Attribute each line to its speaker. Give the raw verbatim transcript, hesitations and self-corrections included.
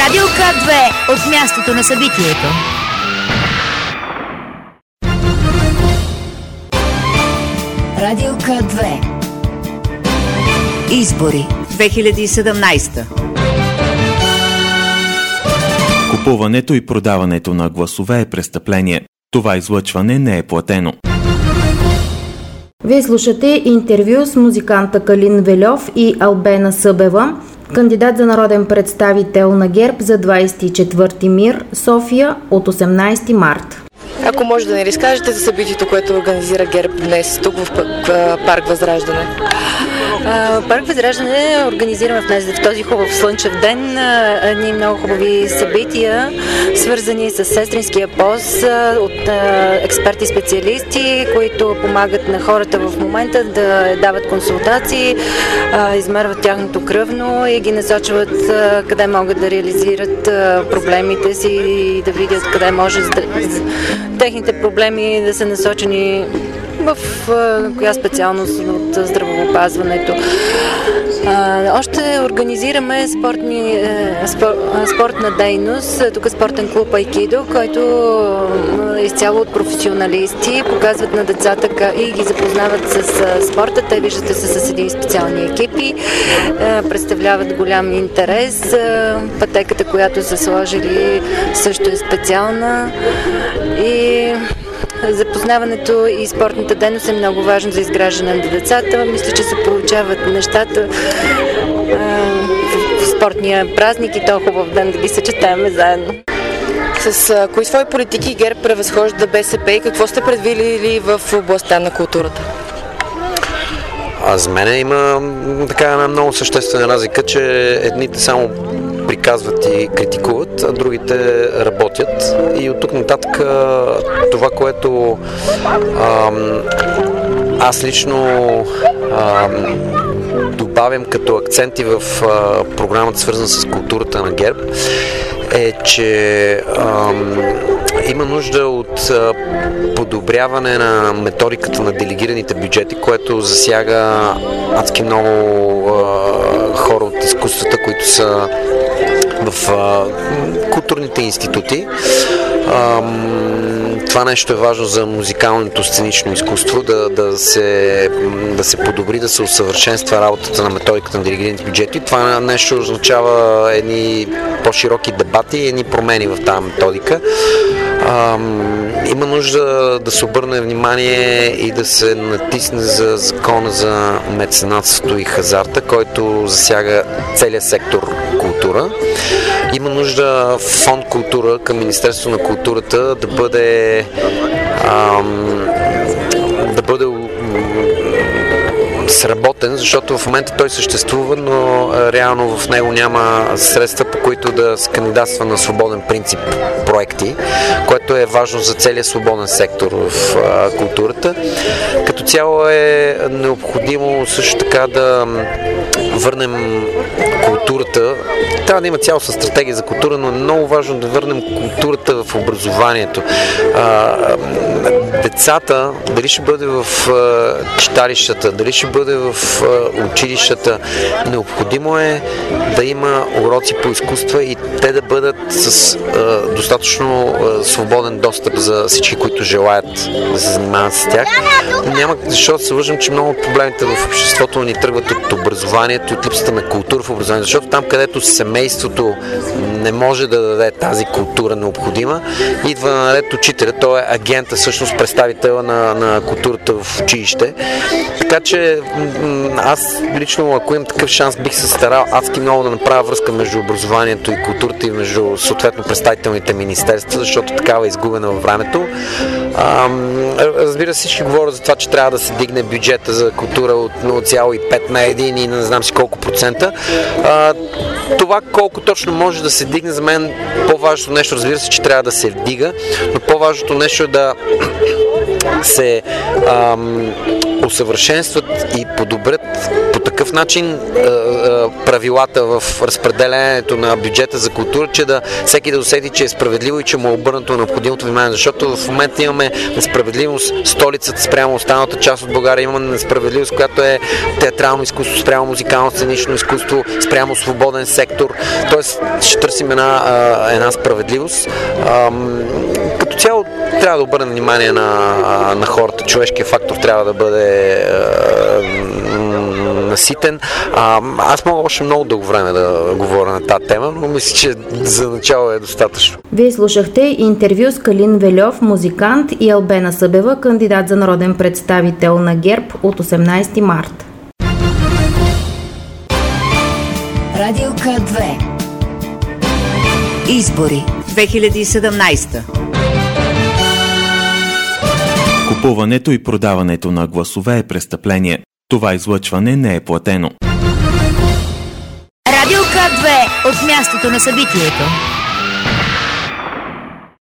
Speaker 1: Радио К две от мястото на събитието. Радио К две. Избори две хиляди и седемнадесета.
Speaker 2: Купуването и продаването на гласове е престъпление. Това излъчване не е платено.
Speaker 3: Вие слушате интервю с музиканта Калин Вельов и Албена Събева, кандидат за народен представител на ГЕРБ за двадесет и четвърти МИР, София, от осемнадесети март.
Speaker 4: Ако може да ни разкажете за събитието, което организира ГЕРБ днес, тук в Парк Възраждане.
Speaker 5: Парк Възраждане организираме в този хубав слънчев ден едни много хубави събития, свързани с сестринския пост от експерти и специалисти, които помагат на хората в момента да дават консултации, измерват тяхното кръвно и ги насочват къде могат да реализират проблемите си и да видят къде може техните проблеми да са насочени в коя специалност от здравеопазването. Още организираме спортни, спор, спортна дейност. Тук е спортен клуб Айкидо, който е изцяло от професионалисти, показват на децата и ги запознават с спорта. Те, виждате се, с един специални екипи, представляват голям интерес. Пътеката, която са сложили, също е специална и запознаването и спортната дейност е много важно за изграждане на децата. Мисля, че се получават нещата в спортния празник и то хубав ден да ги съчетаваме заедно.
Speaker 4: С а, кои свои политики ГЕРБ превъзхожда БСП и какво сте предвидили в областта на културата?
Speaker 6: А за мен има така една много съществена разлика, че едните само приказват и критикуват, а другите работят. И от тук нататък това, което ам, аз лично ам, добавям като акценти в а, програмата, свързана с културата на ГЕРБ, е, че ам, има нужда от а, подобряване на методиката на делегираните бюджети, което засяга адски много а, хора от изкуствата, които са в а, културните институти. А, това нещо е важно за музикалното сценично изкуство, да, да, се, да се подобри, да се усъвършенства работата на методиката на делегираните бюджети. Това нещо означава едни по-широки дебати и едни промени в тази методика. А, има нужда да се обърне внимание и да се натисне за закона за меценатството и хазарта, който засяга целия сектор култура. Има нужда фонд култура към Министерството на културата да бъде ам, да бъде сработен, защото в момента той съществува, но реално в него няма средства, по които да се кандидатства на свободен принцип проекти, което е важно за целия свободен сектор в а, културата. Като цяло е необходимо също така да върнем културата. Трябва да има цялостна стратегия за култура, но е много важно да върнем културата в образованието. А, децата, дали ще бъде в а, читалищата, дали ще бъде в а, училищата, необходимо е да има уроци по изкуства и те да бъдат с а, достатъчно а, свободен достъп за всички, които желаят да се занимават с тях. Няма защо да се лъжим, че много от проблемите в обществото ни тръгват от образованието, от липсата на култура в образованието, защото там, където семейството не може да даде тази култура необходима, идва наред учителя, той е агента, всъщност представител на, на културата в училище. Така че аз лично, ако имам такъв шанс, бих се старал адски много да направя връзка между образованието и културата и между съответно представителните министерства, защото такава е изгубена във времето. А, разбира се, всички говорят за това, че трябва да се дигне бюджета за култура от нула цяло и пет на един и не знам си колко процента. А, това колко точно може да се дигне, за мен по-важното нещо, разбира се, че трябва да се вдига, но по-важното нещо е да се ам, усъвършенстват и подобрят по такъв такъв начин правилата в разпределението на бюджета за култура, че да всеки да усети, че е справедливо и че му е обърнато необходимото внимание, защото в момента имаме несправедливост столицата спрямо останалата част от България, имаме несправедливост, която е театрално изкуство спрямо музикално сценично изкуство, спрямо свободен сектор, т.е. ще търсим една, една справедливост. Като цяло трябва да обърнем внимание на, на хората, човешкият фактор трябва да бъде наситен. А, аз мога още много дълго време да говоря на тази тема, но мисля, че за начало е достатъчно.
Speaker 3: Вие слушахте интервю с Калин Вельов, музикант, и Албена Събева, кандидат за народен представител на ГЕРБ от осемнайсети март.
Speaker 1: Радио К две. Избори две хиляди и седемнайсета.
Speaker 2: Купуването и продаването на гласове е престъпление. Това излъчване не е платено.
Speaker 1: Радио К две от мястото на събитието.